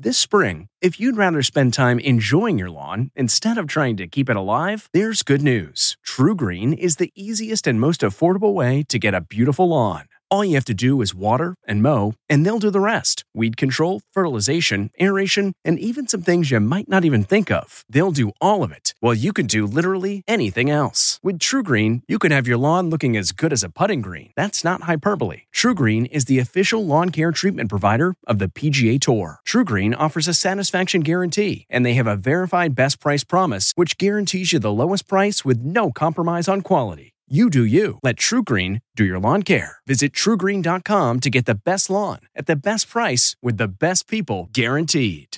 This spring, if you'd rather spend time enjoying your lawn instead of trying to keep it alive, there's good news. TruGreen is the easiest and most affordable way to get a beautiful lawn. All you have to do is water and mow, and they'll do the rest. Weed control, fertilization, aeration, and even some things you might not even think of. They'll do all of it, while you can do literally anything else. With TruGreen, you can have your lawn looking as good as a putting green. That's not hyperbole. TruGreen is the official lawn care treatment provider of the PGA Tour. TruGreen offers a satisfaction guarantee, and they have a verified best price promise, which guarantees you the lowest price with no compromise on quality. You do you. Let TruGreen do your lawn care. Visit TruGreen.com to get the best lawn at the best price with the best people guaranteed.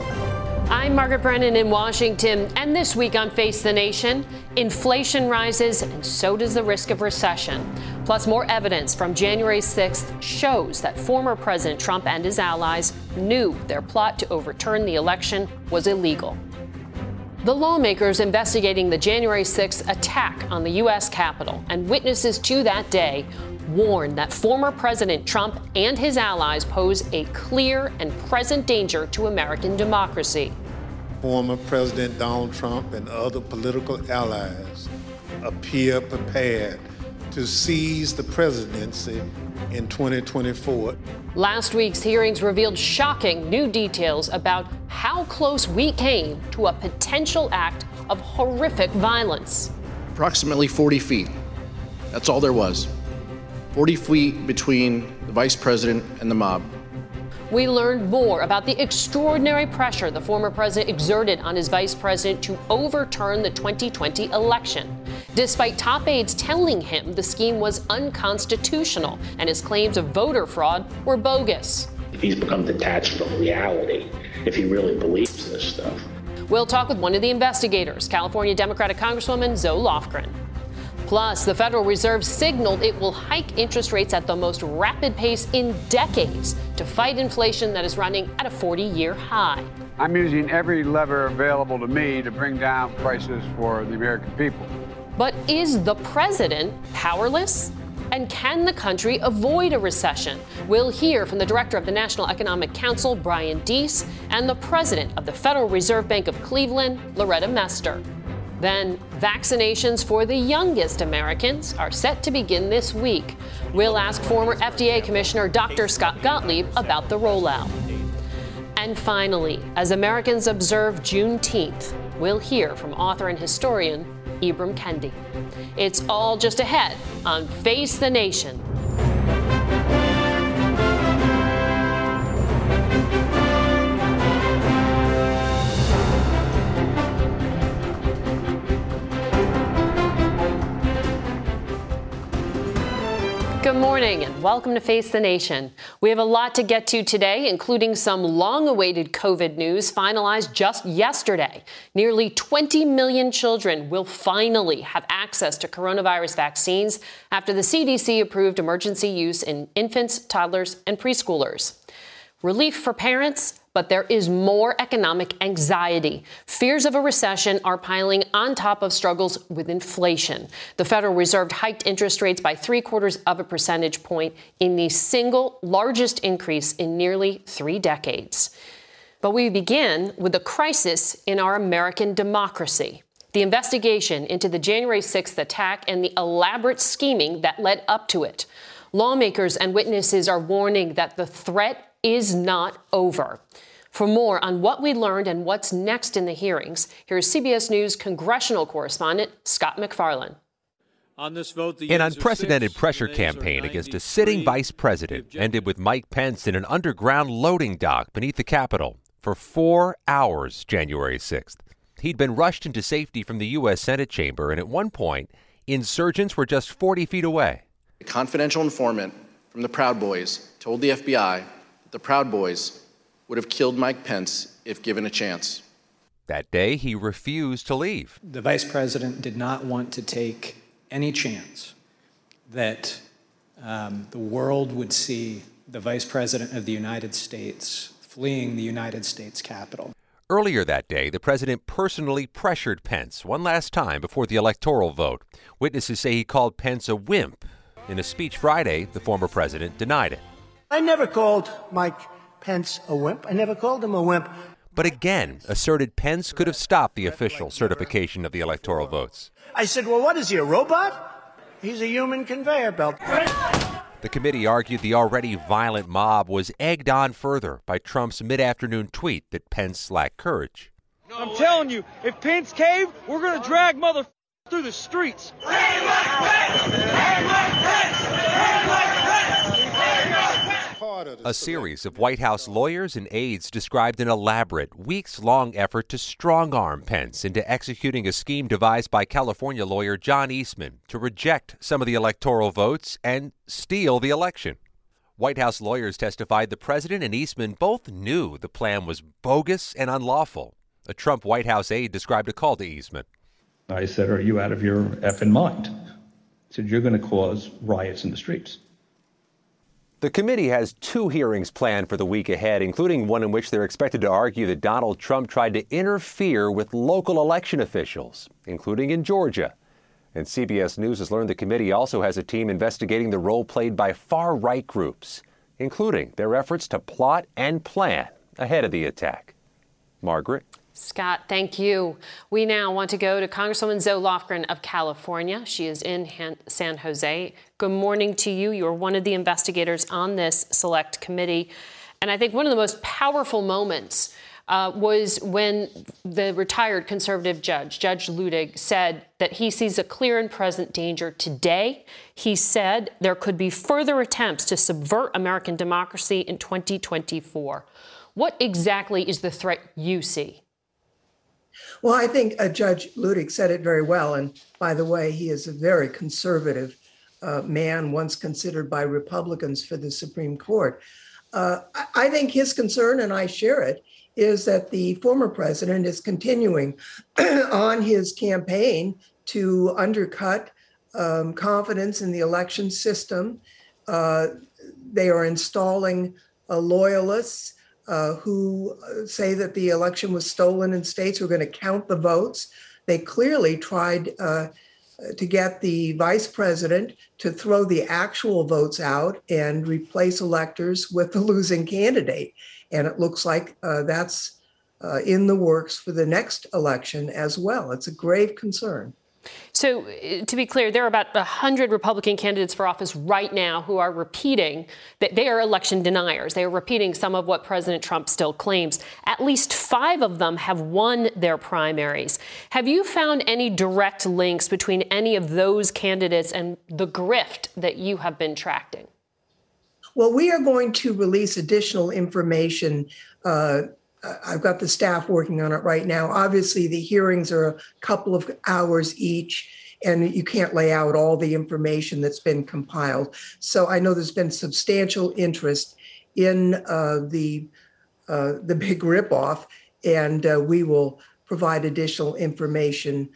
I'm Margaret Brennan in Washington, and this week on Face the Nation, inflation rises and so does the risk of recession. Plus, more evidence from January 6th shows that former President Trump and his allies knew their plot to overturn the election was illegal. The lawmakers investigating the January 6th attack on the U.S. Capitol and witnesses to that day warn that former President Trump and his allies pose a clear and present danger to American democracy. Former President Donald Trump and other political allies appear prepared to seize the presidency in 2024. Last week's hearings revealed shocking new details about how close we came to a potential act of horrific violence. Approximately 40 feet. That's all there was. 40 feet between the vice president and the mob. We learned more about the extraordinary pressure the former president exerted on his vice president to overturn the 2020 election, despite top aides telling him the scheme was unconstitutional and his claims of voter fraud were bogus. He's become detached from reality if he really believes this stuff. We'll talk with one of the investigators, California Democratic Congresswoman Zoe Lofgren. Plus, the Federal Reserve signaled it will hike interest rates at the most rapid pace in decades to fight inflation that is running at a 40-year high. I'm using every lever available to me to bring down prices for the American people. But is the president powerless? And can the country avoid a recession? We'll hear from the director of the National Economic Council, Brian Deese, and the president of the Federal Reserve Bank of Cleveland, Loretta Mester. Then, vaccinations for the youngest Americans are set to begin this week. We'll ask former FDA Commissioner Dr. Scott Gottlieb about the rollout. And finally, as Americans observe Juneteenth, we'll hear from author and historian Ibram Kendi. It's all just ahead on Face the Nation. Good morning and welcome to Face the Nation. We have a lot to get to today, including some long-awaited COVID news finalized just yesterday. Nearly 20 million children will finally have access to coronavirus vaccines after the CDC approved emergency use in infants, toddlers, and preschoolers. Relief for parents, but there is more economic anxiety. Fears of a recession are piling on top of struggles with inflation. The Federal Reserve hiked interest rates by 0.75 percentage point in the single largest increase in nearly 3 decades. But we begin with a crisis in our American democracy. The investigation into the January 6th attack and the elaborate scheming that led up to it. Lawmakers and witnesses are warning that the threat is not over. For more on what we learned and what's next in the hearings, here's CBS News congressional correspondent Scott MacFarlane. On this vote, an unprecedented pressure campaign against a sitting vice president ended with Mike Pence in an underground loading dock beneath the Capitol for 4 hours January 6th. He'd been rushed into safety from the U.S. Senate chamber, and at one point, insurgents were just 40 feet away. A confidential informant from the Proud Boys told the FBI that the Proud Boys would have killed Mike Pence if given a chance. That day, he refused to leave. The vice president did not want to take any chance that the world would see the vice president of the United States fleeing the United States Capitol. Earlier that day, the president personally pressured Pence one last time before the electoral vote. Witnesses say he called Pence a wimp. In a speech Friday, the former president denied it. I never called Mike Pence a wimp. I never called him a wimp. But again, asserted Pence could have stopped the official certification of the electoral votes. I said, well, what is he, a robot? He's a human conveyor belt. The committee argued the already violent mob was egged on further by Trump's mid-afternoon tweet that Pence lacked courage. I'm telling you, if Pence caved, we're going to drag mother through the streets. A series of White House lawyers and aides described an elaborate, weeks-long effort to strong-arm Pence into executing a scheme devised by California lawyer John Eastman to reject some of the electoral votes and steal the election. White House lawyers testified the president and Eastman both knew the plan was bogus and unlawful. A Trump White House aide described a call to Eastman. I said, are you out of your effing mind? I said, you're going to cause riots in the streets. The committee has 2 hearings planned for the week ahead, including one in which they're expected to argue that Donald Trump tried to interfere with local election officials, including in Georgia. And CBS News has learned the committee also has a team investigating the role played by far-right groups, including their efforts to plot and plan ahead of the attack. Margaret? Scott, thank you. We now want to go to Congresswoman Zoe Lofgren of California. She is in San Jose. Good morning to you. You're one of the investigators on this select committee. And I think one of the most powerful moments was when the retired conservative judge, Judge Luttig, said that he sees a clear and present danger today. He said there could be further attempts to subvert American democracy in 2024. What exactly is the threat you see? Well, I think Judge Luttig said it very well. And by the way, he is a very conservative man, once considered by Republicans for the Supreme Court. I think his concern, and I share it, is that the former president is continuing on his campaign to undercut confidence in the election system. They are installing loyalists who say that the election was stolen in states who are going to count the votes. They clearly tried to get the vice president to throw the actual votes out and replace electors with the losing candidate. And it looks like that's in the works for the next election as well. It's a grave concern. So to be clear, there are about 100 Republican candidates for office right now who are repeating that they are election deniers. They are repeating some of what President Trump still claims. At least 5 of them have won their primaries. Have you found any direct links between any of those candidates and the grift that you have been tracking? Well, we are going to release additional information. I've got the staff working on it right now. Obviously, the hearings are a couple of hours each, and you can't lay out all the information that's been compiled. So I know there's been substantial interest in the big ripoff, and we will provide additional information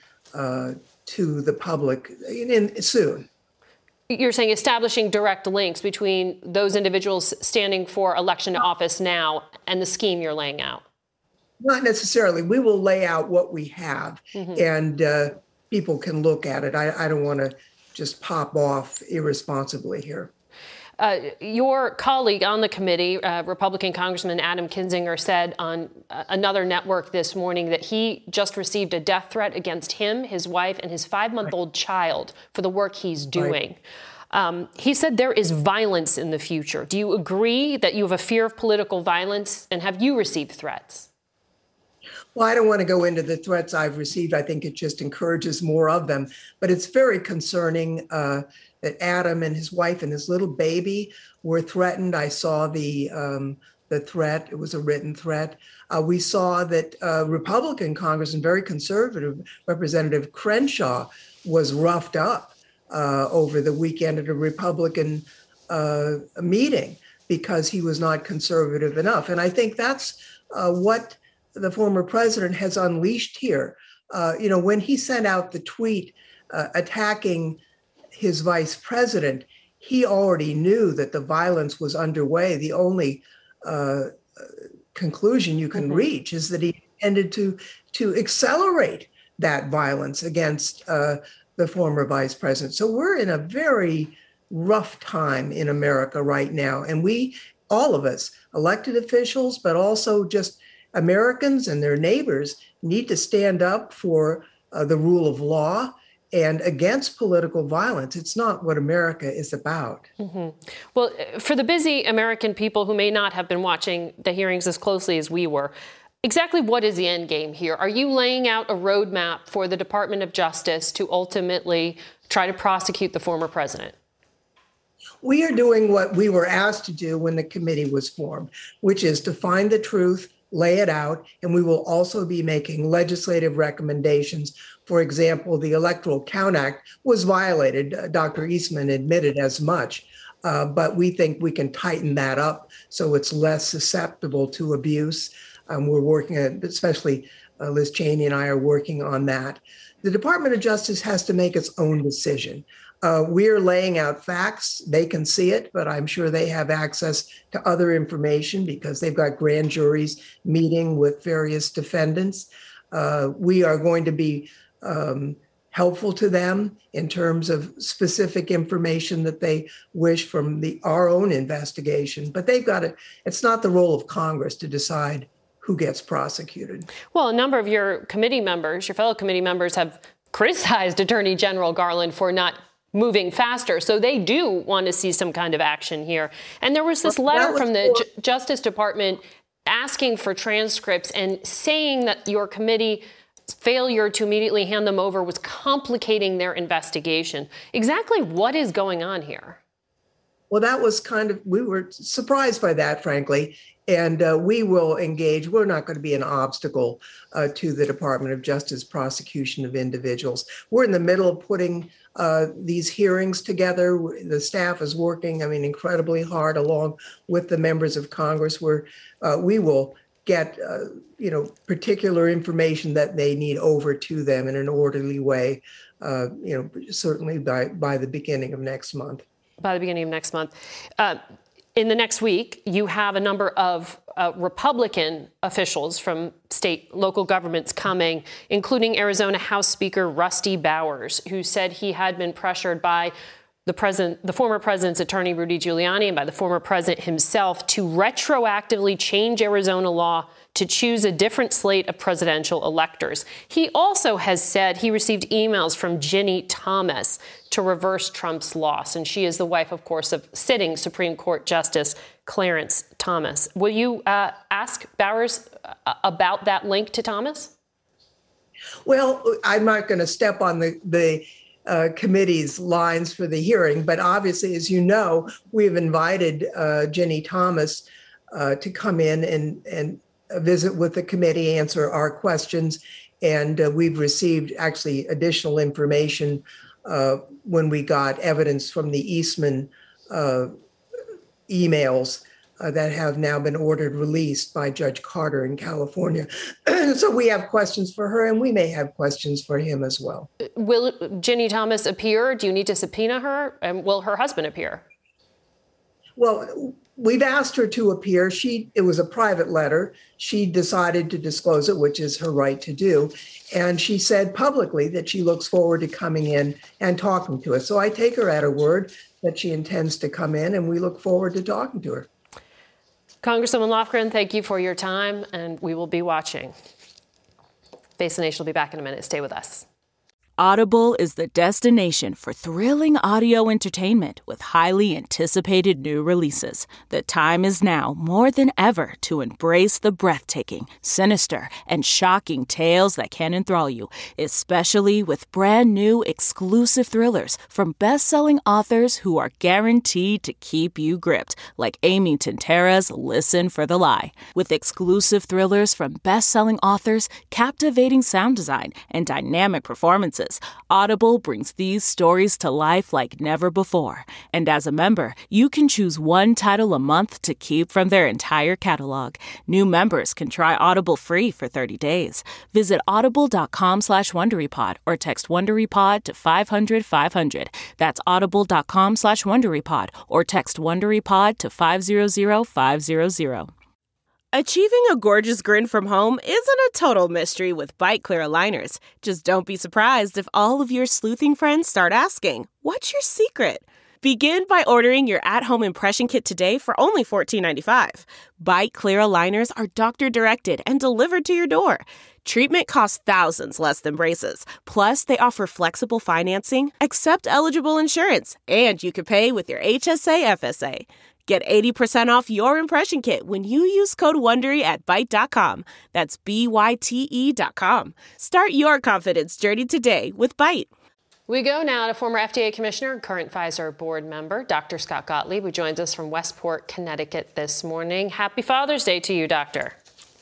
to the public soon. You're saying establishing direct links between those individuals standing for election to office now and the scheme you're laying out? Not necessarily. We will lay out what we have, and people can look at it. I don't want to just pop off irresponsibly here. Your colleague on the committee, Republican Congressman Adam Kinzinger, said on another network this morning that he just received a death threat against him, his wife, and his 5-month-old child for the work he's doing. He said there is violence in the future. Do you agree that you have a fear of political violence, and have you received threats? Well, I don't want to go into the threats I've received. I think it just encourages more of them. But it's very concerning that Adam and his wife and his little baby were threatened. I saw the threat. It was a written threat. We saw that Republican Congressman, very conservative Representative Crenshaw, was roughed up over the weekend at a Republican meeting because he was not conservative enough. And I think that's what the former president has unleashed here. When he sent out the tweet attacking his vice president, he already knew that the violence was underway. The only conclusion you can reach is that he intended to accelerate that violence against the former vice president. So we're in a very rough time in America right now, and we all of us, elected officials, but also just Americans and their neighbors, need to stand up for the rule of law and against political violence. It's not what America is about. Mm-hmm. Well, for the busy American people who may not have been watching the hearings as closely as we were, exactly what is the end game here? Are you laying out a roadmap for the Department of Justice to ultimately try to prosecute the former president? We are doing what we were asked to do when the committee was formed, which is to find the truth, lay it out, and we will also be making legislative recommendations. For example, the Electoral Count Act was violated. Dr. Eastman admitted as much, but we think we can tighten that up so it's less susceptible to abuse. We're working, especially Liz Cheney and I are working on that. The Department of Justice has to make its own decision. We're laying out facts. They can see it, but I'm sure they have access to other information because they've got grand juries meeting with various defendants. We are going to be helpful to them in terms of specific information that they wish from our own investigation. But they've got it's not the role of Congress to decide who gets prosecuted. Well, a number of your committee members, your fellow committee members, have criticized Attorney General Garland for not moving faster. So they do want to see some kind of action here. And there was this letter from the Justice Department asking for transcripts and saying that your committee failure to immediately hand them over was complicating their investigation. Exactly what is going on here? Well, that was we were surprised by that, frankly. And we will engage. We're not going to be an obstacle to the Department of Justice prosecution of individuals. We're in the middle of putting these hearings together. The staff is working, incredibly hard along with the members of Congress, where we will get, particular information that they need over to them in an orderly way, certainly by the beginning of next month. By the beginning of next month. In the next week, you have a number of Republican officials from state, local governments coming, including Arizona House Speaker Rusty Bowers, who said he had been pressured by the former president's attorney, Rudy Giuliani, and by the former president himself to retroactively change Arizona law to choose a different slate of presidential electors. He also has said he received emails from Ginny Thomas to reverse Trump's loss. And she is the wife, of course, of sitting Supreme Court Justice Clarence Thomas. Will you ask Bowers about that link to Thomas? Well, I'm not going to step on the committee's lines for the hearing, but obviously, as you know, we've invited Ginny Thomas to come in and visit with the committee, answer our questions, and we've received actually additional information when we got evidence from the Eastman emails that have now been ordered released by Judge Carter in California. So we have questions for her, and we may have questions for him as well. Will Ginny Thomas appear? Do you need to subpoena her? And will her husband appear? Well, we've asked her to appear. It was a private letter. She decided to disclose it, which is her right to do. And she said publicly that she looks forward to coming in and talking to us. So I take her at her word that she intends to come in, and we look forward to talking to her. Congresswoman Lofgren, thank you for your time, and we will be watching. Face the Nation will be back in a minute. Stay with us. Audible is the destination for thrilling audio entertainment with highly anticipated new releases. The time is now more than ever to embrace the breathtaking, sinister, and shocking tales that can enthrall you, especially with brand new exclusive thrillers from best-selling authors who are guaranteed to keep you gripped, like Amy Tintera's Listen for the Lie. With exclusive thrillers from best-selling authors, captivating sound design, and dynamic performances, Audible brings these stories to life like never before. And as a member, you can choose one title a month to keep from their entire catalog. New members can try Audible free for 30 days. Visit audible.com/WonderyPod or text WonderyPod to 500-500. That's audible.com/WonderyPod or text WonderyPod to 500-500. Achieving a gorgeous grin from home isn't a total mystery with Bite Clear aligners. Just don't be surprised if all of your sleuthing friends start asking, "What's your secret?" Begin by ordering your at-home impression kit today for only $14.95. Byte Clear aligners are doctor-directed and delivered to your door. Treatment costs thousands less than braces. Plus, they offer flexible financing, accept eligible insurance, and you can pay with your HSA FSA. Get 80% off your impression kit when you use code WONDERY at Byte.com. That's BYTE.com. Start your confidence journey today with Byte. We go now to former FDA Commissioner and current Pfizer board member, Dr. Scott Gottlieb, who joins us from Westport, Connecticut this morning. Happy Father's Day to you, Doctor.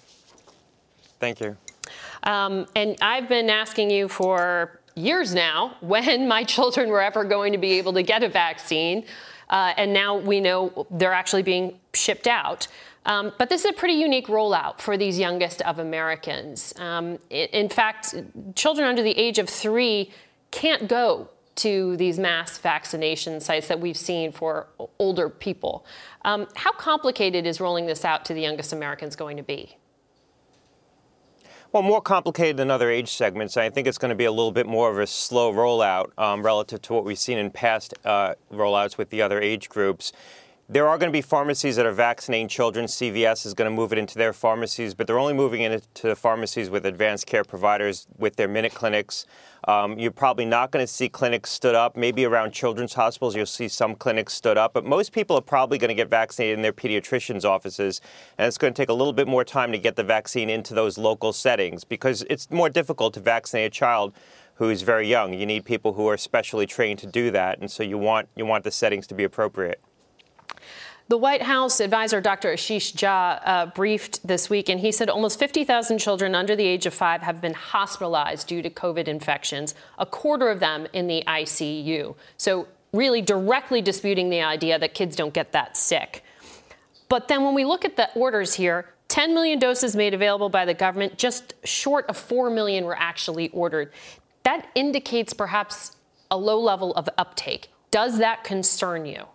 Thank you. And I've been asking you for years now when my children were ever going to be able to get a vaccine. And now we know they're actually being shipped out. But this is a pretty unique rollout for these youngest of Americans. In fact, children under the age of 3 can't go to these mass vaccination sites that we've seen for older people. How complicated is rolling this out to the youngest Americans going to be? Well, more complicated than other age segments. I think it's going to be a little bit more of a slow rollout relative to what we've seen in past rollouts with the other age groups. There are going to be pharmacies that are vaccinating children. CVS is going to move it into their pharmacies, but they're only moving it into pharmacies with advanced care providers with their minute clinics. You're probably not going to see clinics stood up. Maybe around children's hospitals, you'll see some clinics stood up. But most people are probably going to get vaccinated in their pediatricians' offices. And it's going to take a little bit more time to get the vaccine into those local settings because it's more difficult to vaccinate a child who is very young. You need people who are specially trained to do that. And so you want the settings to be appropriate. The White House advisor, Dr. Ashish Jha, briefed this week, and he said almost 50,000 children under the age of 5 have been hospitalized due to COVID infections, a quarter of them in the ICU. So really directly disputing the idea that kids don't get that sick. But then when we look at the orders here, 10 million doses made available by the government, just short of 4 million were actually ordered. That indicates perhaps a low level of uptake. Does that concern you?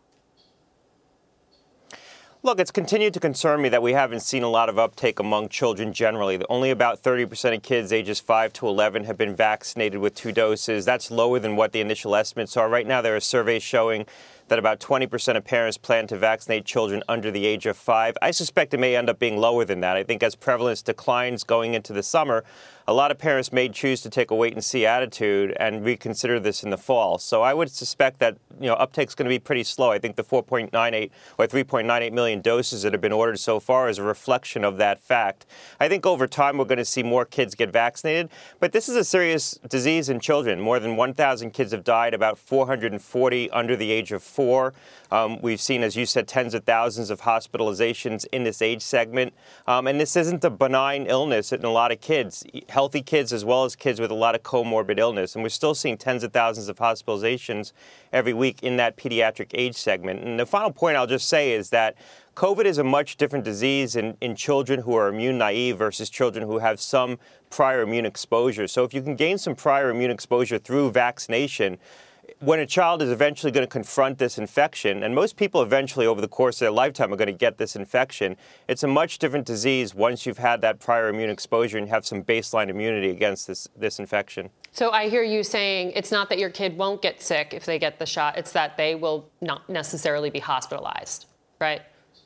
Look, it's continued to concern me that we haven't seen a lot of uptake among children generally. Only about 30% of kids ages 5 to 11 have been vaccinated with 2 doses. That's lower than what the initial estimates are. Right now, there are surveys showing that about 20% of parents plan to vaccinate children under the age of 5. I suspect it may end up being lower than that. I think as prevalence declines going into the summer, a lot of parents may choose to take a wait-and-see attitude and reconsider this in the fall. So I would suspect that uptake's going to be pretty slow. I think the 4.98 or 3.98 million doses that have been ordered so far is a reflection of that fact. I think over time we're going to see more kids get vaccinated, but this is a serious disease in children. More than 1,000 kids have died, about 440 under the age of 4. We've seen, as you said, tens of thousands of hospitalizations in this age segment. And this isn't a benign illness in a lot of kids, healthy kids as well as kids with a lot of comorbid illness. And we're still seeing tens of thousands of hospitalizations every week in that pediatric age segment. And the final point I'll just say is that COVID is a much different disease in children who are immune naive versus children who have some prior immune exposure. So if you can gain some prior immune exposure through vaccination, when a child is eventually going to confront this infection, and most people eventually over the course of their lifetime are going to get this infection, it's a much different disease once you've had that prior immune exposure and have some baseline immunity against this infection. So I hear you saying it's not that your kid won't get sick if they get the shot, it's that they will not necessarily be hospitalized, right?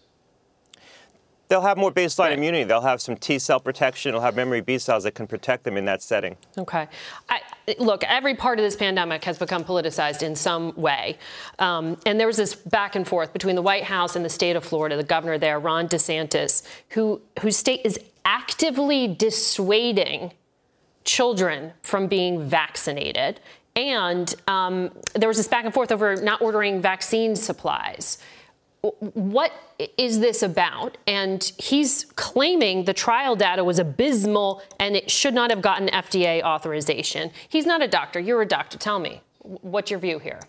They'll have more baseline immunity. They'll have some T-cell protection. They'll have memory B cells that can protect them in that setting. Okay. Look, every part of this pandemic has become politicized in some way. And there was this back and forth between the White House and the state of Florida, the governor there, Ron DeSantis, whose state is actively dissuading children from being vaccinated. And there was this back and forth over not ordering vaccine supplies. What is this about? And he's claiming the trial data was abysmal and it should not have gotten FDA authorization. He's not a doctor. You're a doctor. Tell me, what's your view here?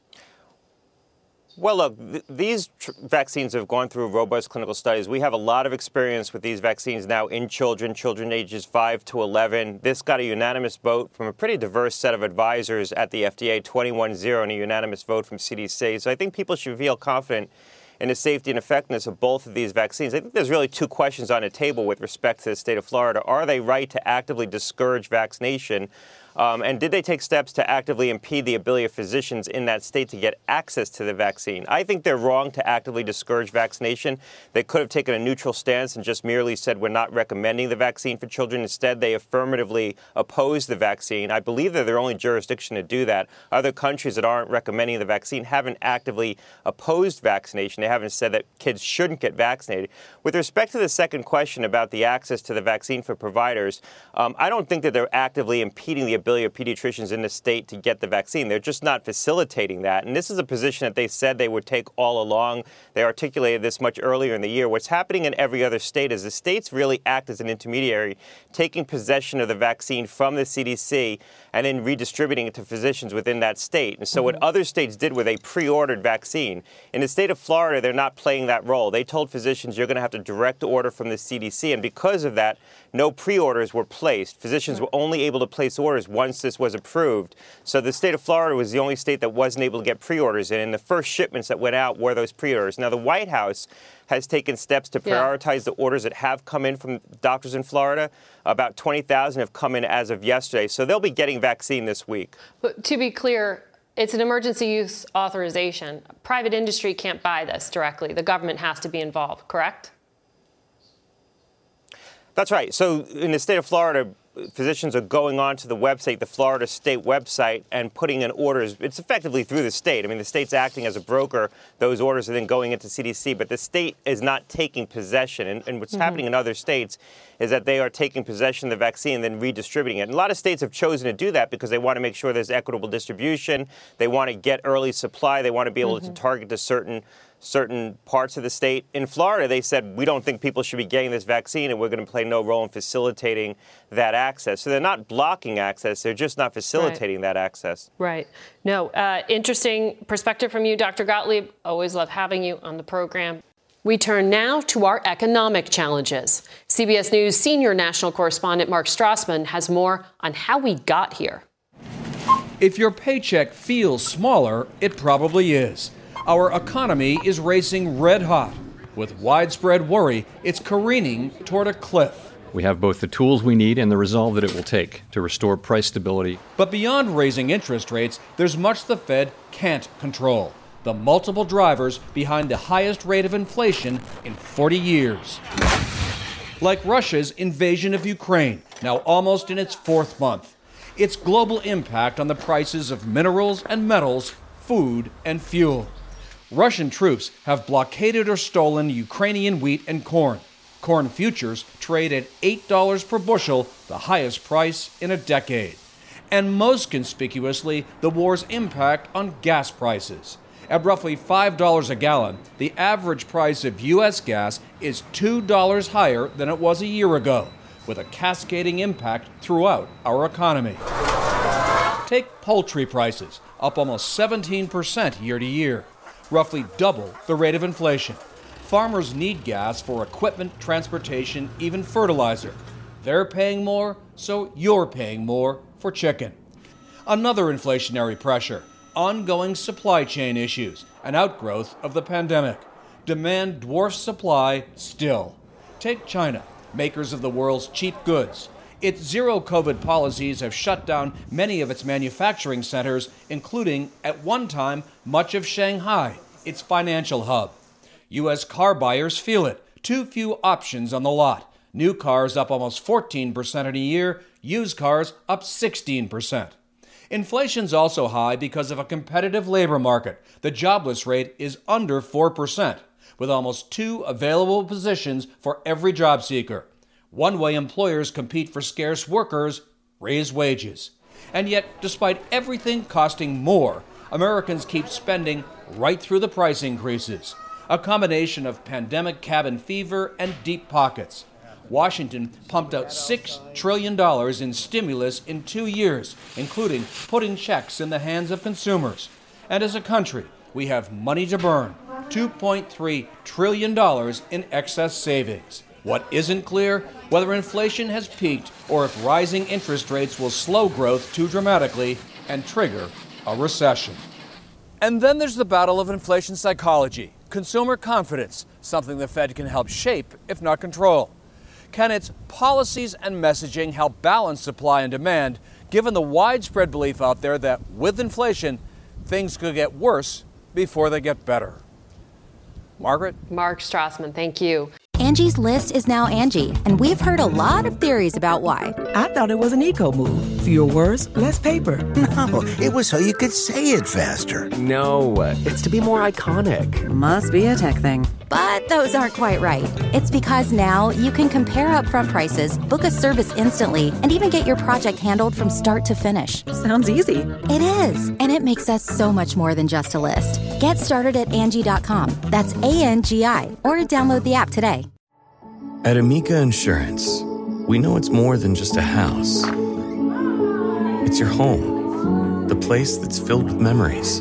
Well, look, these vaccines have gone through robust clinical studies. We have a lot of experience with these vaccines now in children ages 5 to 11. This got a unanimous vote from a pretty diverse set of advisors at the FDA, 21-0, and a unanimous vote from CDC. So I think people should feel confident in the safety and effectiveness of both of these vaccines. I think there's really 2 questions on the table with respect to the state of Florida. Are they right to actively discourage vaccination And did they take steps to actively impede the ability of physicians in that state to get access to the vaccine? I think they're wrong to actively discourage vaccination. They could have taken a neutral stance and just merely said we're not recommending the vaccine for children. Instead, they affirmatively opposed the vaccine. I believe they're their only jurisdiction to do that. Other countries that aren't recommending the vaccine haven't actively opposed vaccination. They haven't said that kids shouldn't get vaccinated. With respect to the second question about the access to the vaccine for providers, I don't think that they're actively impeding the ability of pediatricians in the state to get the vaccine. They're just not facilitating that. And this is a position that they said they would take all along. They articulated this much earlier in the year. What's happening in every other state is the states really act as an intermediary, taking possession of the vaccine from the CDC and then redistributing it to physicians within that state. And so what other states did with a pre-ordered vaccine, in the state of Florida, they're not playing that role. They told physicians you're going to have to direct order from the CDC. And because of that, no pre-orders were placed. Physicians were only able to place orders once this was approved. So the state of Florida was the only state that wasn't able to get pre-orders in. And the first shipments that went out were those pre-orders. Now, the White House has taken steps to prioritize the orders that have come in from doctors in Florida. About 20,000 have come in as of yesterday. So they'll be getting vaccine this week. But to be clear, it's an emergency use authorization. Private industry can't buy this directly. The government has to be involved, correct? That's right. So in the state of Florida, physicians are going on to the website, the Florida state website, and putting in orders. It's effectively through the state. I mean, the state's acting as a broker. Those orders are then going into CDC, but the state is not taking possession. And what's happening in other states is that they are taking possession of the vaccine and then redistributing it. And a lot of states have chosen to do that because they want to make sure there's equitable distribution. They want to get early supply. They want to be able to target to certain parts of the state. In Florida, they said, we don't think people should be getting this vaccine, and we're going to play no role in facilitating that access. So they're not blocking access. They're just not facilitating that access. Right. No, interesting perspective from you, Dr. Gottlieb. Always love having you on the program. We turn now to our economic challenges. CBS News senior national correspondent Mark Strassman has more on how we got here. If your paycheck feels smaller, it probably is. Our economy is racing red hot. With widespread worry, it's careening toward a cliff. We have both the tools we need and the resolve that it will take to restore price stability. But beyond raising interest rates, there's much the Fed can't control. The multiple drivers behind the highest rate of inflation in 40 years. Like Russia's invasion of Ukraine, now almost in its fourth month. Its global impact on the prices of minerals and metals, food and fuel. Russian troops have blockaded or stolen Ukrainian wheat and corn. Corn futures trade at $8 per bushel, the highest price in a decade. And most conspicuously, the war's impact on gas prices. At roughly $5 a gallon, the average price of U.S. gas is $2 higher than it was a year ago, with a cascading impact throughout our economy. Take poultry prices, up almost 17% year to year, roughly double the rate of inflation. Farmers need gas for equipment, transportation, even fertilizer. They're paying more, so you're paying more for chicken. Another inflationary pressure, ongoing supply chain issues, an outgrowth of the pandemic. Demand dwarfs supply still. Take China, makers of the world's cheap goods. Its zero-COVID policies have shut down many of its manufacturing centers, including, at one time, much of Shanghai, its financial hub. U.S. car buyers feel it. Too few options on the lot. New cars up almost 14% in a year, used cars up 16%. Inflation's also high because of a competitive labor market. The jobless rate is under 4%, with almost 2 available positions for every job seeker. One way employers compete for scarce workers, raise wages. And yet, despite everything costing more, Americans keep spending right through the price increases. A combination of pandemic cabin fever and deep pockets. Washington pumped out $6 trillion in stimulus in 2 years, including putting checks in the hands of consumers. And as a country, we have money to burn, $2.3 trillion in excess savings. What isn't clear? Whether inflation has peaked or if rising interest rates will slow growth too dramatically and trigger a recession. And then there's the battle of inflation psychology, consumer confidence, something the Fed can help shape, if not control. Can its policies and messaging help balance supply and demand, given the widespread belief out there that with inflation, things could get worse before they get better. Margaret? Mark Strassman, thank you. Angie's List is now Angie, and we've heard a lot of theories about why. I thought it was an eco move. Fewer words, less paper. No, it was so you could say it faster. No, it's to be more iconic. Must be a tech thing. But those aren't quite right. It's because now you can compare upfront prices, book a service instantly, and even get your project handled from start to finish. Sounds easy. It is, and it makes us so much more than just a list. Get started at Angie.com. That's ANGI, or download the app today. At Amica Insurance, we know it's more than just a house. It's your home, the place that's filled with memories.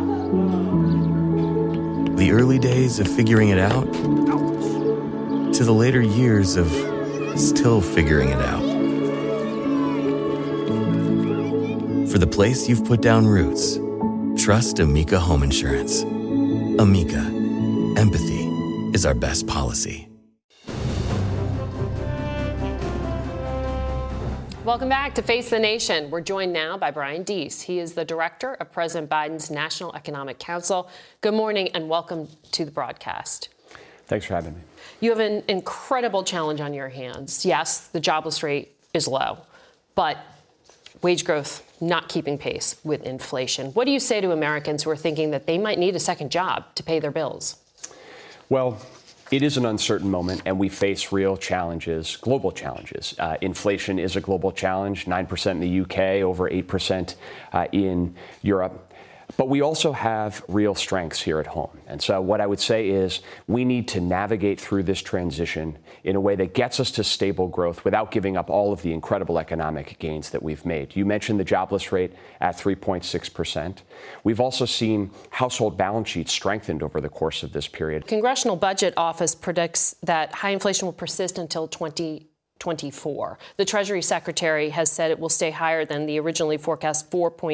The early days of figuring it out, to the later years of still figuring it out. For the place you've put down roots, trust Amica Home Insurance. Amica, empathy is our best policy. Welcome back to Face the Nation. We're joined now by Brian Deese. He is the director of President Biden's National Economic Council. Good morning and welcome to the broadcast. Thanks for having me. You have an incredible challenge on your hands. Yes, the jobless rate is low, but wage growth not keeping pace with inflation. What do you say to Americans who are thinking that they might need a second job to pay their bills? Well, it is an uncertain moment, and we face real challenges, global challenges. Inflation is a global challenge, 9% in the UK, over 8% in Europe. But we also have real strengths here at home. And so what I would say is we need to navigate through this transition in a way that gets us to stable growth without giving up all of the incredible economic gains that we've made. You mentioned the jobless rate at 3.6%. We've also seen household balance sheets strengthened over the course of this period. Congressional Budget Office predicts that high inflation will persist until 2024. The Treasury Secretary has said it will stay higher than the originally forecast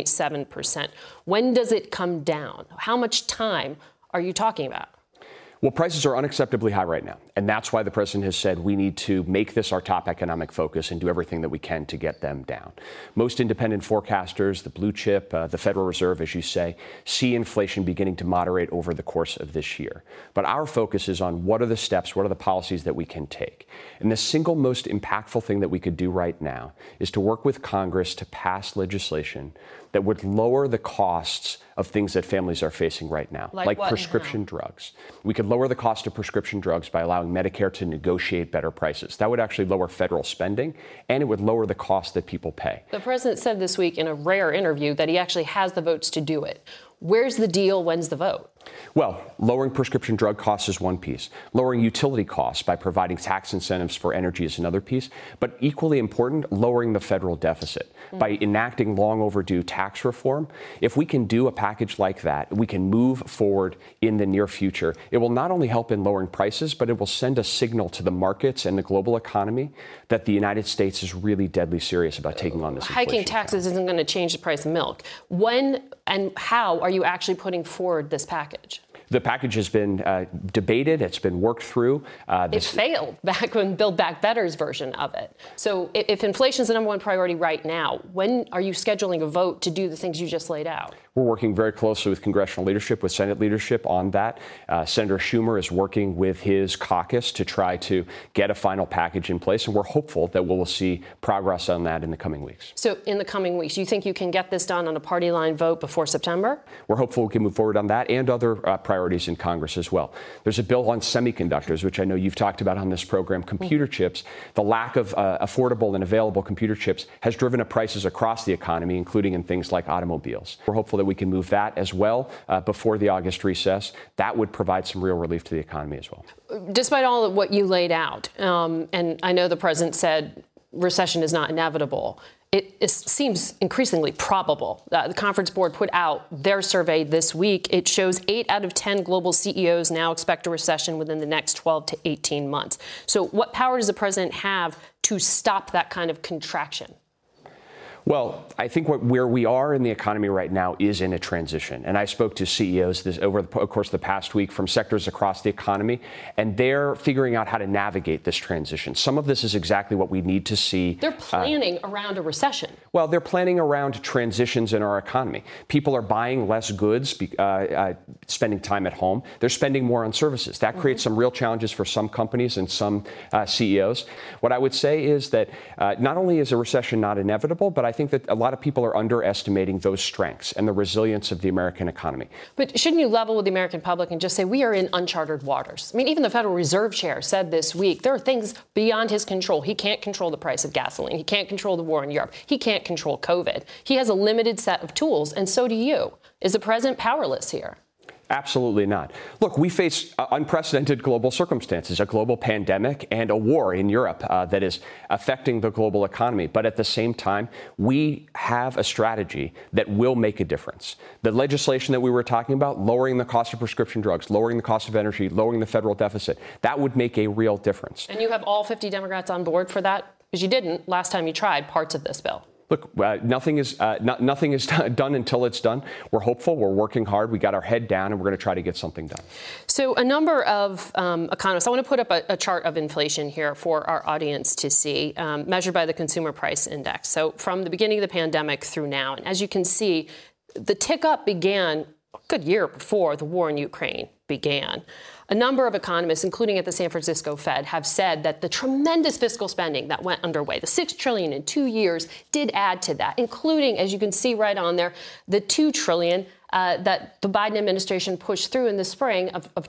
4.7%. When does it come down? How much time are you talking about? Well, prices are unacceptably high right now, and that's why the president has said we need to make this our top economic focus and do everything that we can to get them down. Most independent forecasters, the blue chip, the Federal Reserve, as you say, see inflation beginning to moderate over the course of this year. But our focus is on what are the steps, what are the policies that we can take. And the single most impactful thing that we could do right now is to work with Congress to pass legislation that would lower the costs of things that families are facing right now, like prescription drugs. We could lower the cost of prescription drugs by allowing Medicare to negotiate better prices. That would actually lower federal spending, and it would lower the cost that people pay. The president said this week in a rare interview that he actually has the votes to do it. Where's the deal? When's the vote? Well, lowering prescription drug costs is one piece. Lowering utility costs by providing tax incentives for energy is another piece. But equally important, lowering the federal deficit by enacting long overdue tax reform. If we can do a package like that, we can move forward in the near future. It will not only help in lowering prices, but it will send a signal to the markets and the global economy that the United States is really deadly serious about taking on this inflation. Hiking taxes isn't going to change the price of milk. When and how are you actually putting forward this package? The package has been debated. It's been worked through. It failed back when Build Back Better's version of it. So if inflation is the number one priority right now, when are you scheduling a vote to do the things you just laid out? We're working very closely with congressional leadership, with Senate leadership on that. Senator Schumer is working with his caucus to try to get a final package in place, and we're hopeful that we'll see progress on that in the coming weeks. So in the coming weeks, you think you can get this done on a party line vote before September? We're hopeful we can move forward on that and other priorities in Congress as well. There's a bill on semiconductors, which I know you've talked about on this program, computer chips. The lack of affordable and available computer chips has driven up prices across the economy, including in things like automobiles. We're hopeful that we can move that as well before the August recess. That would provide some real relief to the economy as well. Despite all of what you laid out, and I know the president said recession is not inevitable, it seems increasingly probable. The Conference Board put out their survey this week. It shows 8 out of 10 global CEOs now expect a recession within the next 12 to 18 months. So what power does the president have to stop that kind of contraction? Well, I think where we are in the economy right now is in a transition. And I spoke to CEOs over the course of the past week from sectors across the economy, and they're figuring out how to navigate this transition. Some of this is exactly what we need to see. They're planning around a recession. Well, they're planning around transitions in our economy. People are buying less goods, spending time at home. They're spending more on services. That creates some real challenges for some companies and some CEOs. What I would say is that not only is a recession not inevitable, but I think that a lot of people are underestimating those strengths and the resilience of the American economy. But shouldn't you level with the American public and just say we are in uncharted waters? I mean, even the Federal Reserve Chair said this week there are things beyond his control. He can't control the price of gasoline. He can't control the war in Europe. He can't control COVID. He has a limited set of tools, and so do you. Is the president powerless here? Absolutely not. Look, we face unprecedented global circumstances, a global pandemic and a war in Europe that is affecting the global economy. But at the same time, we have a strategy that will make a difference. The legislation that we were talking about, lowering the cost of prescription drugs, lowering the cost of energy, lowering the federal deficit, that would make a real difference. And you have all 50 Democrats on board for that? Because you didn't last time you tried parts of this bill. Look, nothing is done until it's done. We're hopeful. We're working hard. We got our head down, and we're going to try to get something done. So a number of economists, I want to put up a chart of inflation here for our audience to see, measured by the Consumer Price Index. So from the beginning of the pandemic through now, and as you can see, the tick up began a good year before the war in Ukraine began. A number of economists, including at the San Francisco Fed, have said that the tremendous fiscal spending that went underway, the $6 trillion in 2 years, did add to that, including, as you can see right on there, the $2 trillion that the Biden administration pushed through in the spring of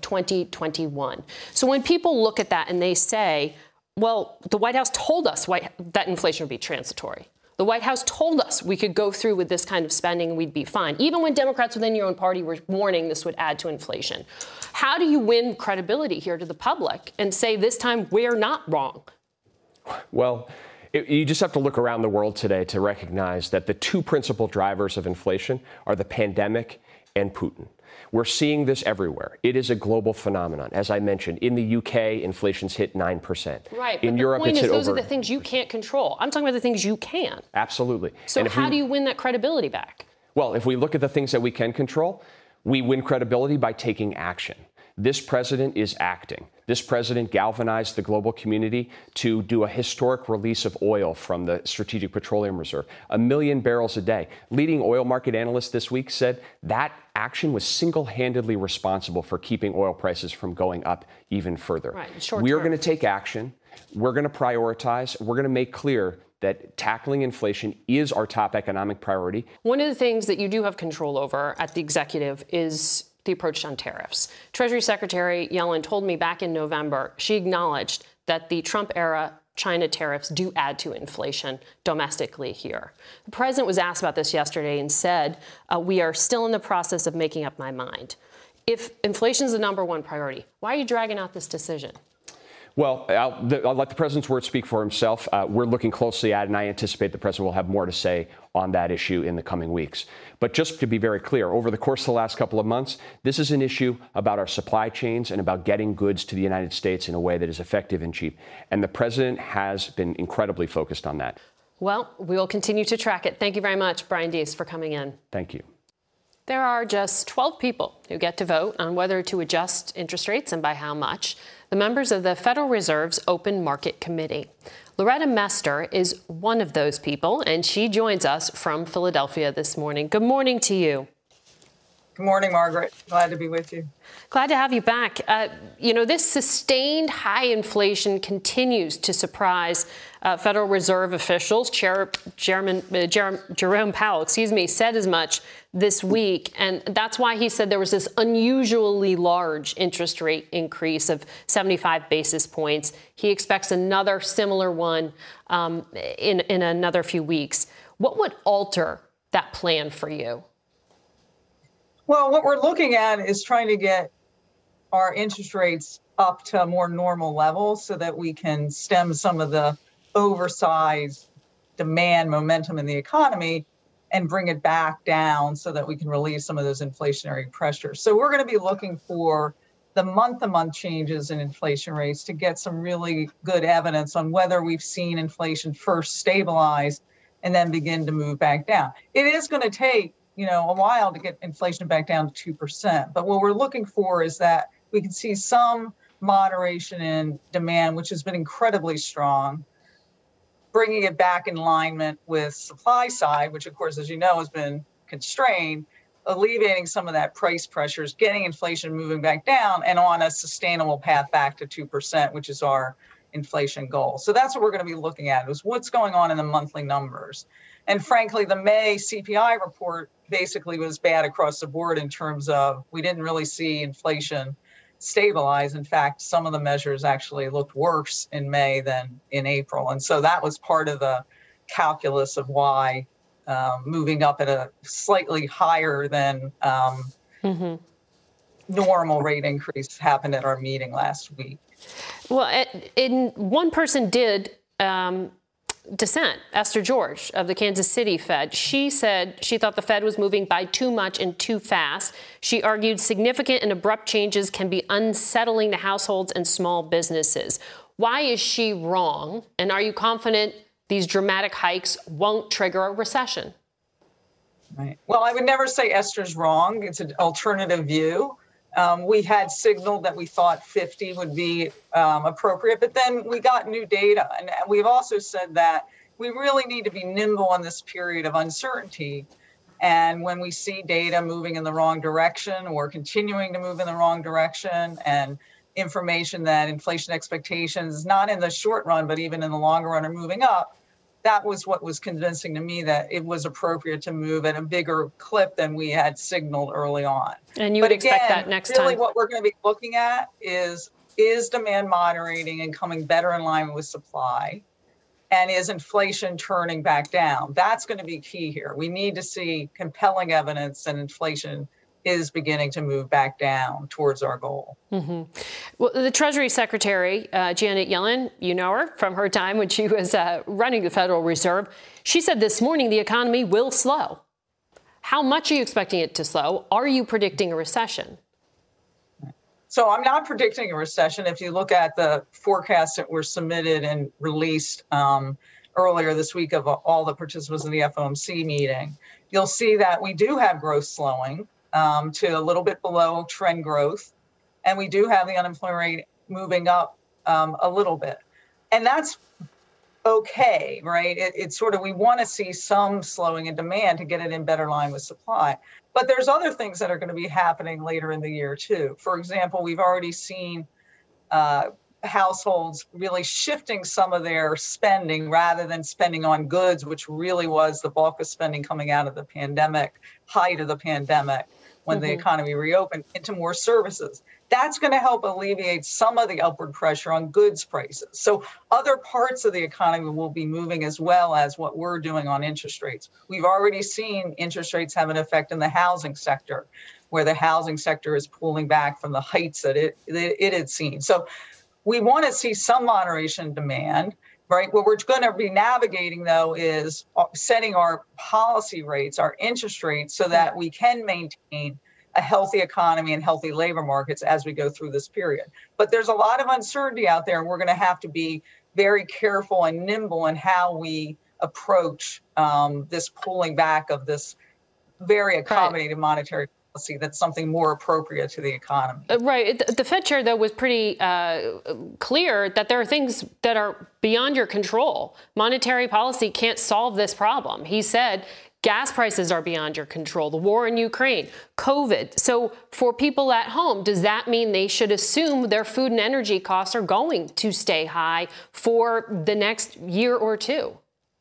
2021. So when people look at that and they say, well, the White House told us that inflation would be transitory. The White House told us we could go through with this kind of spending and we'd be fine, even when Democrats within your own party were warning this would add to inflation. How do you win credibility here to the public and say this time we're not wrong? Well, you just have to look around the world today to recognize that the two principal drivers of inflation are the pandemic and Putin. We're seeing this everywhere. It is a global phenomenon. As I mentioned, in the UK, inflation's hit 9%. Right. In Europe, it's hit over. Those are the things you can't control. I'm talking about the things you can. Absolutely. So how do you win that credibility back? Well, if we look at the things that we can control, we win credibility by taking action. This president is acting. This president galvanized the global community to do a historic release of oil from the Strategic Petroleum Reserve, 1 million barrels a day. Leading oil market analysts this week said that action was single-handedly responsible for keeping oil prices from going up even further. Right, We're going to take action. We're going to prioritize. We're going to make clear that tackling inflation is our top economic priority. One of the things that you do have control over at the executive is the approach on tariffs. Treasury Secretary Yellen told me back in November, she acknowledged that the Trump-era China tariffs do add to inflation domestically here. The president was asked about this yesterday and said, we are still in the process of making up my mind. If inflation is the number one priority, why are you dragging out this decision? Well, I'll let the president's word speak for himself. We're looking closely at it, and I anticipate the president will have more to say on that issue in the coming weeks. But just to be very clear, over the course of the last couple of months, this is an issue about our supply chains and about getting goods to the United States in a way that is effective and cheap. And the president has been incredibly focused on that. Well, we will continue to track it. Thank you very much, Brian Deese, for coming in. Thank you. There are just 12 people who get to vote on whether to adjust interest rates and by how much. The members of the Federal Reserve's Open Market Committee. Loretta Mester is one of those people, and she joins us from Philadelphia this morning. Good morning to you. Good morning, Margaret. Glad to be with you. Glad to have you back. This sustained high inflation continues to surprise Federal Reserve officials. Jerome Powell, said as much this week. And that's why he said there was this unusually large interest rate increase of 75 basis points. He expects another similar one in another few weeks. What would alter that plan for you? Well, what we're looking at is trying to get our interest rates up to a more normal level so that we can stem some of the oversized demand momentum in the economy and bring it back down so that we can relieve some of those inflationary pressures. So we're going to be looking for the month-to-month changes in inflation rates to get some really good evidence on whether we've seen inflation first stabilize and then begin to move back down. It is going to take, a while to get inflation back down to 2%. But what we're looking for is that we can see some moderation in demand, which has been incredibly strong, bringing it back in alignment with supply side, which, of course, as you know, has been constrained, alleviating some of that price pressures, getting inflation moving back down and on a sustainable path back to 2%, which is our inflation goal. So that's what we're going to be looking at, is what's going on in the monthly numbers. And frankly, the May CPI report basically was bad across the board in terms of we didn't really see inflation stabilize. In fact, some of the measures actually looked worse in May than in April. And so that was part of the calculus of why moving up at a slightly higher than normal rate increase happened at our meeting last week. Well, one person did dissent, Esther George of the Kansas City Fed. She said she thought the Fed was moving by too much and too fast. She argued significant and abrupt changes can be unsettling to households and small businesses. Why is she wrong? And are you confident these dramatic hikes won't trigger a recession? Right. Well, I would never say Esther's wrong. It's an alternative view. We had signaled that we thought 50 would be appropriate, but then we got new data. And we've also said that we really need to be nimble in this period of uncertainty. And when we see data moving in the wrong direction or continuing to move in the wrong direction, and information that inflation expectations, not in the short run, but even in the longer run, are moving up, that was what was convincing to me that it was appropriate to move at a bigger clip than we had signaled early on. And you would expect that next time? Really what we're going to be looking at is demand moderating and coming better in line with supply? And is inflation turning back down? That's going to be key here. We need to see compelling evidence that inflation is beginning to move back down towards our goal. Mm-hmm. Well, the Treasury Secretary, Janet Yellen, you know her from her time when she was running the Federal Reserve. She said this morning the economy will slow. How much are you expecting it to slow? Are you predicting a recession? So I'm not predicting a recession. If you look at the forecasts that were submitted and released earlier this week of all the participants in the FOMC meeting, you'll see that we do have growth slowing to a little bit below trend growth. And we do have the unemployment rate moving up a little bit. And that's okay, right? It's sort of, we want to see some slowing in demand to get it in better line with supply. But there's other things that are going to be happening later in the year, too. For example, we've already seen households really shifting some of their spending rather than spending on goods, which really was the bulk of spending coming out of the pandemic, height of the pandemic, when the economy reopened, into more services. That's going to help alleviate some of the upward pressure on goods prices. So other parts of the economy will be moving as well as what we're doing on interest rates. We've already seen interest rates have an effect in the housing sector, where the housing sector is pulling back from the heights that it had seen. So we want to see some moderation in demand, right? What we're going to be navigating, though, is setting our policy rates, our interest rates, so that we can maintain a healthy economy and healthy labor markets as we go through this period. But there's a lot of uncertainty out there, and we're going to have to be very careful and nimble in how we approach this pulling back of this very accommodative monetary policy that's something more appropriate to the economy. Right. The Fed chair, though, was pretty clear that there are things that are beyond your control. Monetary policy can't solve this problem. He said gas prices are beyond your control, the war in Ukraine, COVID. So for people at home, does that mean they should assume their food and energy costs are going to stay high for the next year or two?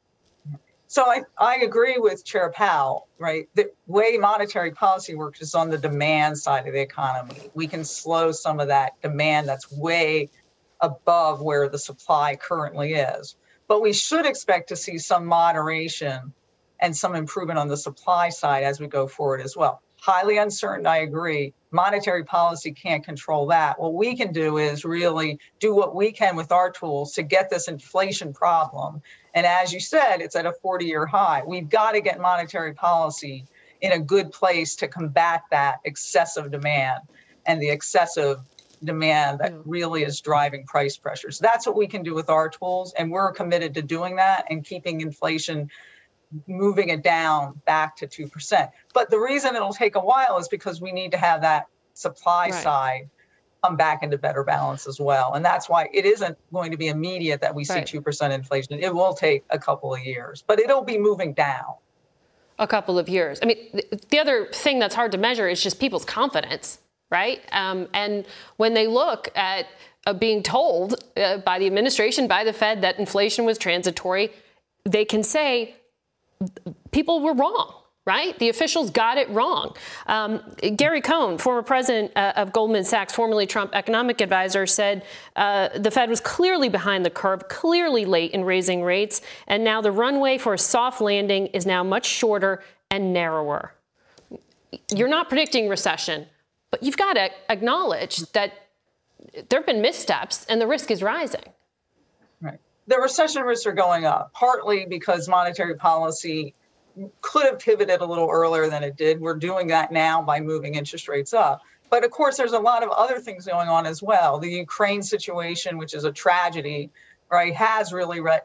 So I agree with Chair Powell, right? The way monetary policy works is on the demand side of the economy. We can slow some of that demand that's way above where the supply currently is. But we should expect to see some moderation and some improvement on the supply side as we go forward as well. Highly uncertain, I agree. Monetary policy can't control that. What we can do is really do what we can with our tools to get this inflation problem. And as you said, it's at a 40-year high. We've got to get monetary policy in a good place to combat that excessive demand and the excessive demand that really is driving price pressures. That's what we can do with our tools. And we're committed to doing that and keeping inflation moving it down back to 2%. But the reason it'll take a while is because we need to have that supply side come back into better balance as well. And that's why it isn't going to be immediate that we see 2% inflation. It will take a couple of years, but it'll be moving down. A couple of years. I mean, the other thing that's hard to measure is just people's confidence, right? And when they look at being told by the administration, by the Fed, that inflation was transitory, they can say people were wrong, right? The officials got it wrong. Gary Cohn, former president of Goldman Sachs, formerly Trump economic advisor, said the Fed was clearly behind the curve, clearly late in raising rates, and now the runway for a soft landing is now much shorter and narrower. You're not predicting recession, but you've got to acknowledge that there have been missteps and the risk is rising. Right. The recession risks are going up, partly because monetary policy could have pivoted a little earlier than it did. We're doing that now by moving interest rates up. But of course, there's a lot of other things going on as well. The Ukraine situation, which is a tragedy, right, has really led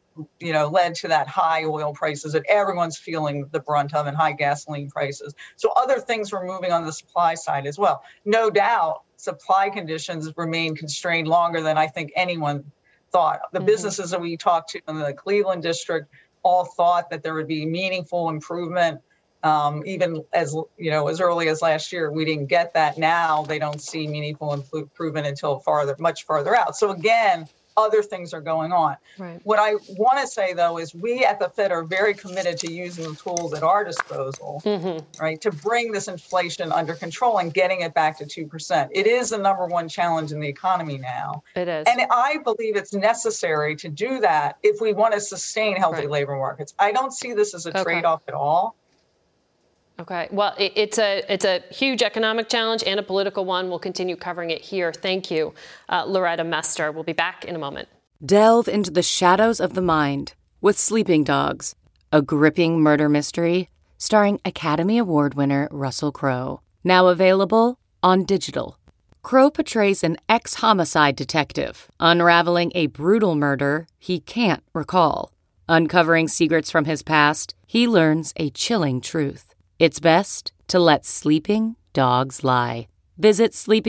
to that high oil prices that everyone's feeling the brunt of, and high gasoline prices. So other things were moving on the supply side as well. No doubt, supply conditions remain constrained longer than I think anyone thought. The businesses that we talked to in the Cleveland district all thought that there would be meaningful improvement, even as early as last year. We didn't get that. Now they don't see meaningful improvement until much farther out. So again, other things are going on. Right. What I want to say, though, is we at the Fed are very committed to using the tools at our disposal, right, to bring this inflation under control and getting it back to 2%. It is the number one challenge in the economy now. It is. And I believe it's necessary to do that if we want to sustain healthy labor markets. I don't see this as a trade-off at all. Okay. Well, it's a huge economic challenge and a political one. We'll continue covering it here. Thank you, Loretta Mester. We'll be back in a moment. Delve into the shadows of the mind with Sleeping Dogs, a gripping murder mystery starring Academy Award winner Russell Crowe. Now available on digital. Crowe portrays an ex-homicide detective unraveling a brutal murder he can't recall. Uncovering secrets from his past, he learns a chilling truth. It's best to let sleeping dogs lie. Visit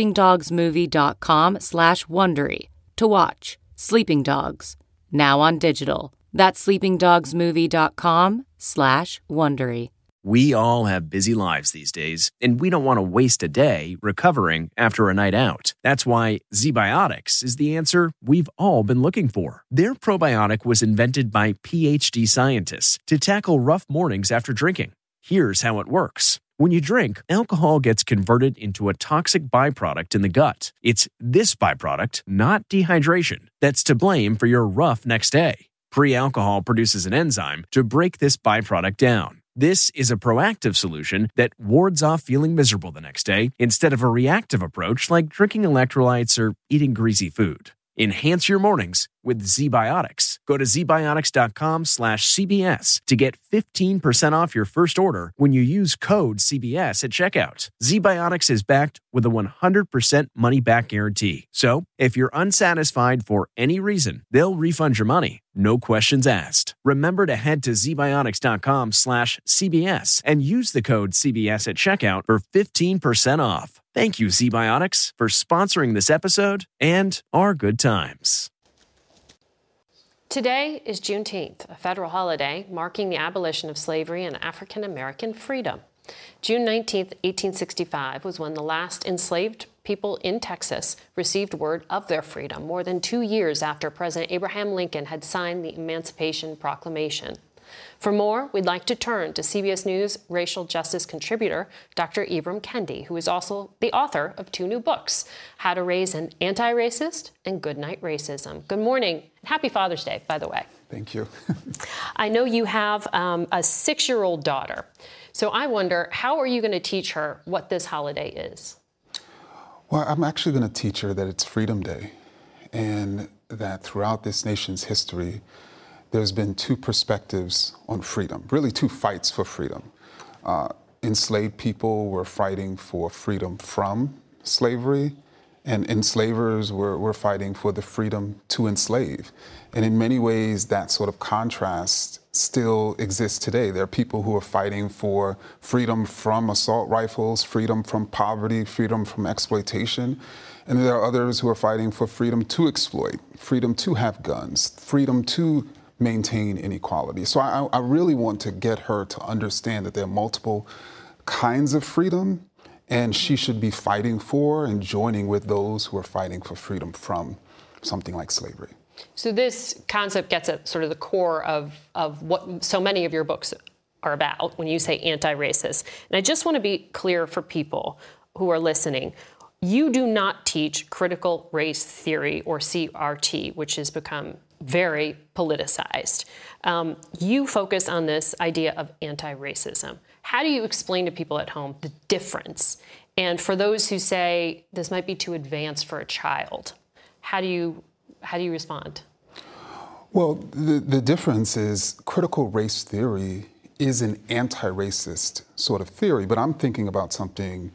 sleepingdogsmovie.com/Wondery to watch Sleeping Dogs, now on digital. That's sleepingdogsmovie.com/Wondery. We all have busy lives these days, and we don't want to waste a day recovering after a night out. That's why ZBiotics is the answer we've all been looking for. Their probiotic was invented by PhD scientists to tackle rough mornings after drinking. Here's how it works. When you drink, alcohol gets converted into a toxic byproduct in the gut. It's this byproduct, not dehydration, that's to blame for your rough next day. Pre-alcohol produces an enzyme to break this byproduct down. This is a proactive solution that wards off feeling miserable the next day instead of a reactive approach like drinking electrolytes or eating greasy food. Enhance your mornings with ZBiotics. Go to zbiotics.com/CBS to get 15% off your first order when you use code CBS at checkout. ZBiotics is backed with a 100% money-back guarantee. So, if you're unsatisfied for any reason, they'll refund your money. No questions asked. Remember to head to zbiotics.com/CBS and use the code CBS at checkout for 15% off. Thank you, ZBiotics, for sponsoring this episode and our good times. Today is Juneteenth, a federal holiday marking the abolition of slavery and African American freedom. June 19th, 1865 was when the last enslaved people in Texas received word of their freedom, more than 2 years after President Abraham Lincoln had signed the Emancipation Proclamation. For more, we'd like to turn to CBS News racial justice contributor Dr. Ibram Kendi, who is also the author of 2 new books, How to Raise an Anti-Racist and Goodnight Racism. Good morning. Happy Father's Day, by the way. Thank you. I know you have a 6-year-old daughter. So I wonder, how are you going to teach her what this holiday is? Well, I'm actually going to teach her that it's Freedom Day, and that throughout this nation's history, there's been 2 perspectives on freedom, really 2 fights for freedom. Enslaved people were fighting for freedom from slavery, And enslavers were fighting for the freedom to enslave. And in many ways, that sort of contrast still exists today. There are people who are fighting for freedom from assault rifles, freedom from poverty, freedom from exploitation. And there are others who are fighting for freedom to exploit, freedom to have guns, freedom to maintain inequality. So I really want to get her to understand that there are multiple kinds of freedom, and she should be fighting for and joining with those who are fighting for freedom from something like slavery. So this concept gets at sort of the core of what so many of your books are about when you say anti-racist. And I just want to be clear for people who are listening. You do not teach critical race theory or CRT, which has become very politicized. You focus on this idea of anti-racism. How do you explain to people at home the difference? And for those who say this might be too advanced for a child, how do you respond? Well, the difference is critical race theory is an anti-racist sort of theory, but I'm thinking about something,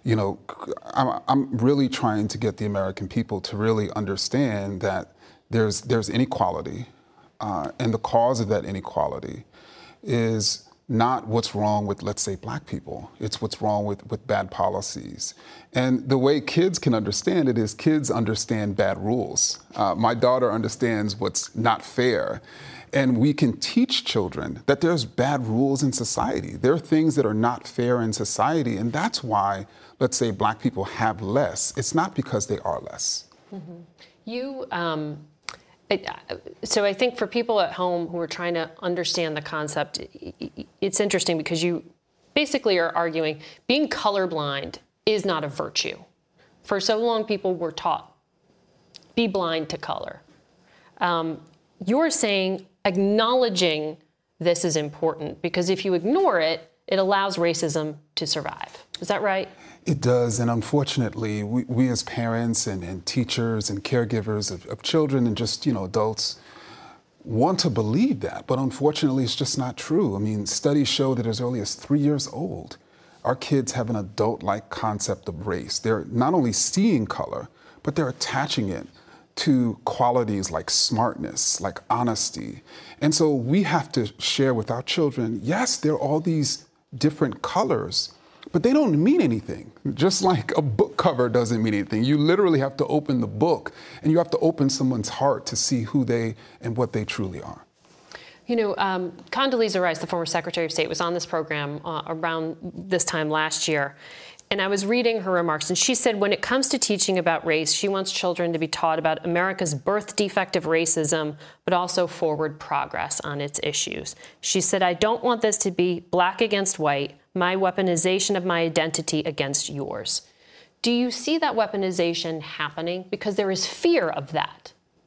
I'm really trying to get the American people to really understand that there's inequality, and the cause of that inequality is not what's wrong with, let's say, Black people. It's what's wrong with bad policies. And the way kids can understand it is kids understand bad rules. My daughter understands what's not fair. And we can teach children that there's bad rules in society. There are things that are not fair in society. And that's why, let's say, Black people have less. It's not because they are less. Mm-hmm. So I think for people at home who are trying to understand the concept, it's interesting because you basically are arguing being colorblind is not a virtue. For so long, people were taught, be blind to color. You're saying acknowledging this is important because if you ignore it, it allows racism to survive. Is that right? It does, and unfortunately, we as parents and teachers and caregivers of children and just, adults want to believe that, but unfortunately, it's just not true. I mean, studies show that as early as 3 years old, our kids have an adult-like concept of race. They're not only seeing color, but they're attaching it to qualities like smartness, like honesty. And so we have to share with our children, yes, there are all these different colors, but they don't mean anything. Just like a book cover doesn't mean anything. You literally have to open the book and you have to open someone's heart to see who they and what they truly are. Condoleezza Rice, the former Secretary of State, was on this program around this time last year. And I was reading her remarks, and she said when it comes to teaching about race, she wants children to be taught about America's birth defect of racism, but also forward progress on its issues. She said, I don't want this to be black against white, my weaponization of my identity against yours. Do you see that weaponization happening? Because there is fear of that.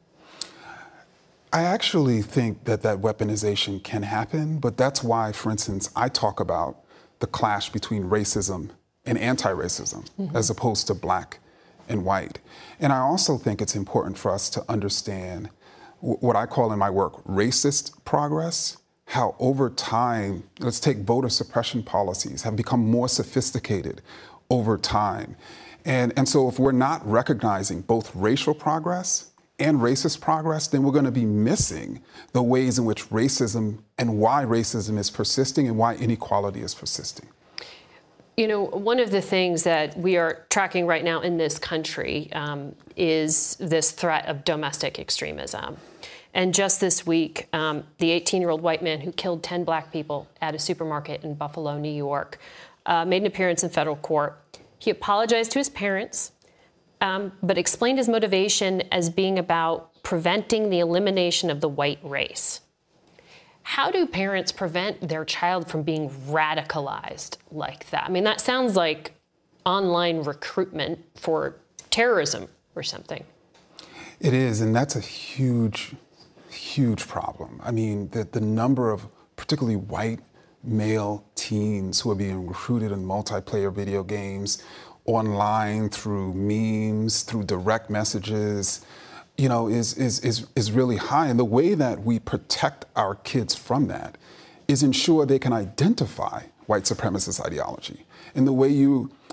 I actually think that weaponization can happen, but that's why, for instance, I talk about the clash between racism and anti-racism, as opposed to black and white. And I also think it's important for us to understand what I call in my work racist progress, how over time, let's take voter suppression policies, have become more sophisticated over time. And so if we're not recognizing both racial progress and racist progress, then we're going to be missing the ways in which racism and why racism is persisting and why inequality is persisting. One of the things that we are tracking right now in this country is this threat of domestic extremism. And just this week, the 18-year-old white man who killed 10 black people at a supermarket in Buffalo, New York, made an appearance in federal court. He apologized to his parents, but explained his motivation as being about preventing the elimination of the white race. How do parents prevent their child from being radicalized like that? I mean, that sounds like online recruitment for terrorism or something. It is, and that's a huge problem. I mean, the number of particularly white male teens who are being recruited in multiplayer video games, online, through memes, through direct messages, is really high. And the way that we protect our kids from that is ensure they can identify white supremacist ideology. And the way you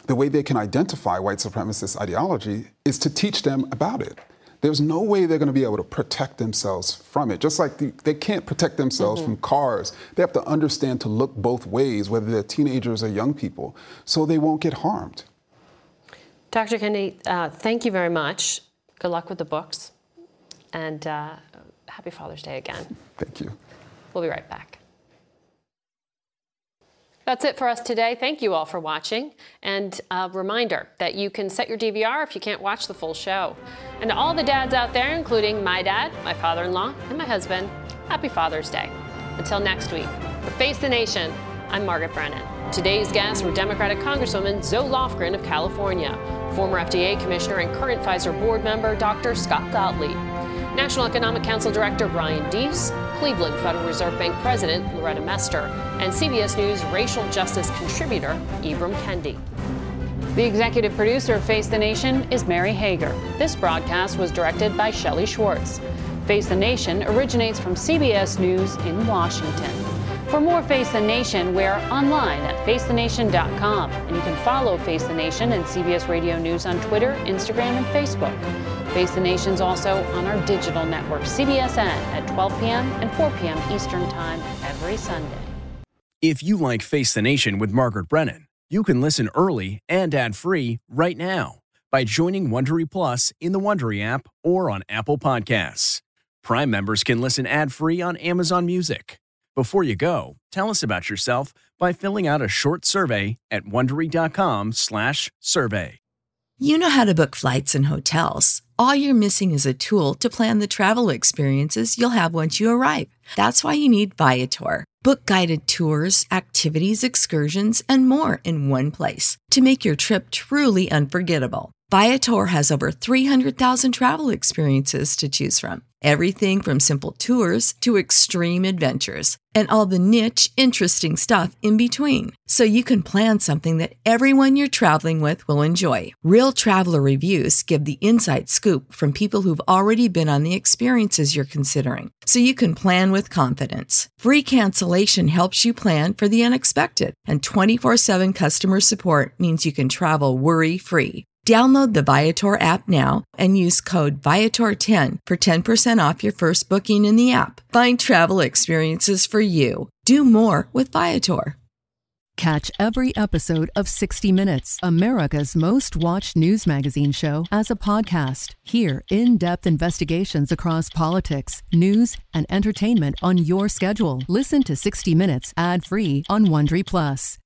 the way they can identify white supremacist ideology is to teach them about it. There's no way they're going to be able to protect themselves from it. Just like they can't protect themselves from cars. They have to understand to look both ways, whether they're teenagers or young people, so they won't get harmed. Dr. Kendi, thank you very much. Good luck with the books. And happy Father's Day again. Thank you. We'll be right back. That's it for us today. Thank you all for watching. And a reminder that you can set your DVR if you can't watch the full show. And to all the dads out there, including my dad, my father-in-law, and my husband, happy Father's Day. Until next week, for Face the Nation, I'm Margaret Brennan. Today's guests were Democratic Congresswoman Zoe Lofgren of California, former FDA Commissioner and current Pfizer board member Dr. Scott Gottlieb, National Economic Council Director Brian Deese, Cleveland Federal Reserve Bank President Loretta Mester, and CBS News racial justice contributor Ibram Kendi. The executive producer of Face the Nation is Mary Hager. This broadcast was directed by Shelley Schwartz. Face the Nation originates from CBS News in Washington. For more Face the Nation, we're online at facethenation.com, and you can follow Face the Nation and CBS Radio News on Twitter, Instagram, and Facebook. Face the Nation's also on our digital network, CBSN, at 12 p.m. and 4 p.m. Eastern Time every Sunday. If you like Face the Nation with Margaret Brennan, you can listen early and ad-free right now by joining Wondery Plus in the Wondery app or on Apple Podcasts. Prime members can listen ad-free on Amazon Music. Before you go, tell us about yourself by filling out a short survey at Wondery.com/survey. You know how to book flights and hotels. All you're missing is a tool to plan the travel experiences you'll have once you arrive. That's why you need Viator. Book guided tours, activities, excursions, and more in one place to make your trip truly unforgettable. Viator has over 300,000 travel experiences to choose from. Everything from simple tours to extreme adventures and all the niche, interesting stuff in between. So you can plan something that everyone you're traveling with will enjoy. Real traveler reviews give the inside scoop from people who've already been on the experiences you're considering. So you can plan with confidence. Free cancellation helps you plan for the unexpected. And 24/7 customer support means you can travel worry-free. Download the Viator app now and use code Viator10 for 10% off your first booking in the app. Find travel experiences for you. Do more with Viator. Catch every episode of 60 Minutes, America's most watched news magazine show, as a podcast. Hear in-depth investigations across politics, news, and entertainment on your schedule. Listen to 60 Minutes ad-free on Wondery Plus.